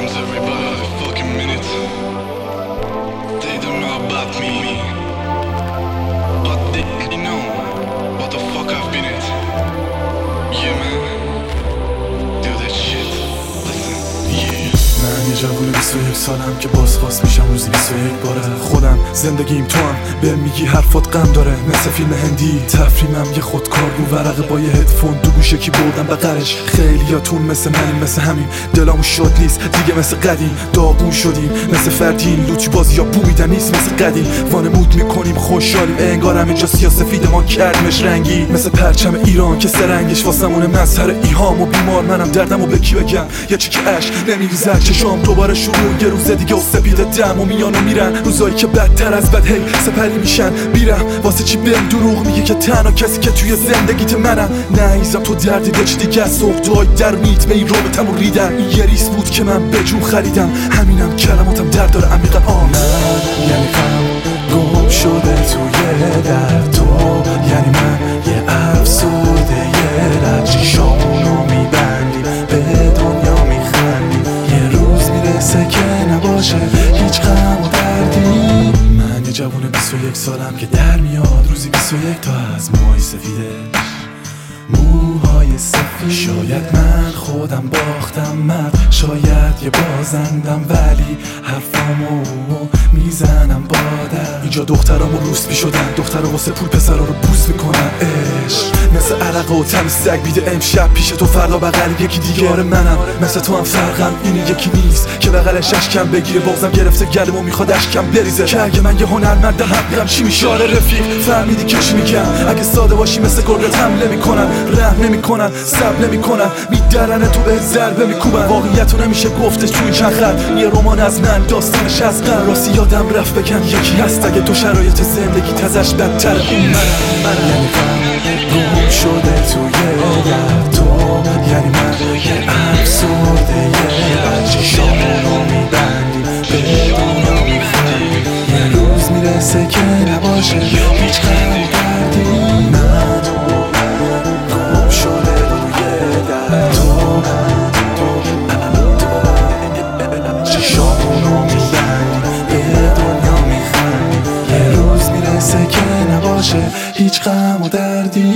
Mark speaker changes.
Speaker 1: Sometimes everybody fucking minute they don't know about me, but they know what the fuck I've been at. Yeah man, do that shit. Listen, yeah.
Speaker 2: من یه جوون 21 سالم که بازخواست میشم روزی 21 باره. خودم زندگیم تو هم به میگی حرفات غم داره، مثل فیلم هندی تفریمم یه خودکار رو ورقه با یه هدفون دو گوشه کی بردم بغلش. خیلیاتون مثل منیم، مثل همین دلامو شاد نیست دیگه، مثل قدیم داغون شدیم، مثل فردین لوچی بازی یا بو میدن نیست، مثل قدیم وانمود میکنیم خوشحالیم انگار همه جا سیاسفید ما کردیمش رنگی، مثل پرچم ایران که سرنگش واسمونه مظهر ایهام و بیمار. منم دردمو به کی بگم، یه چی که عشق نمیریزه چشام دوباره شروع یه روز دیگه و سپید دم و میان و میرن روزایی که بدتر از بد هی سپری میشن بیرم. واسه چی بهم دروغ میگه که تنها کسی که توی زندگیت منم؟ نهیزم تو دردی دچ دیگه از سوختای در میت به این رابطم و ریدم. این یه ریس بود که من به جون خریدم، همینم کلماتم درد داره عمیقا.
Speaker 3: من یعنی غم گم شده توی درد، تو یعنی من یه افسرده یه رد. شامونو میبندیم به دنیا میخندیم، یه روز میرسه که نباشه هیچ غم و دردی.
Speaker 2: من یه جوون 21 سالم که در میاد روزی 21 تا از موهای سفیدش، موهای سفید. شاید من خودم باختم مرد، شاید یه بازندم، ولی حرفامو میزنم بادر. اینجا دخترامو روسپی شدن، دخترا واسه پول پسرا رو بوس میکنن. عشق مثل عرق و تمیز سگ بیده امشب پیش تو، فردا بغل یکی دیگه. آره منم مثل تو هم فرقم اینه یکی نیست که بغلش اشکم بگیره بغزم گرفته گلمو میخواد اشکم بریزه. که اگه من یه هنرمندم حقم چی میشه؟ آره رفیق فهمیدی که چی میگم؟ اگه ساده باشی مثل گرگت حمله میکنن، رحم نمیکنن، صبر نمیکنن، میدرن تو به ضربه میکوبن. واقعیتو نمیشه گفتش تو این چند خط، یه رمان از من داستانش از قبل. راستی یادم رفت بگم یکی هست اگه تو شرایط زندگی تزش بدتر اون منم.
Speaker 3: یعنی غم گم شده توی درد، تو یعنی من یه افسرده یه رد. شامونو میبندیم به دنیا میخندیم، یه روز میرسه که نباشه هیچ غم و دردی. من گم شده توی درد، تو شامونو میبندیم به دنیا میخندیم، یه روز میرسه که نباشه هیچ غم و دردی.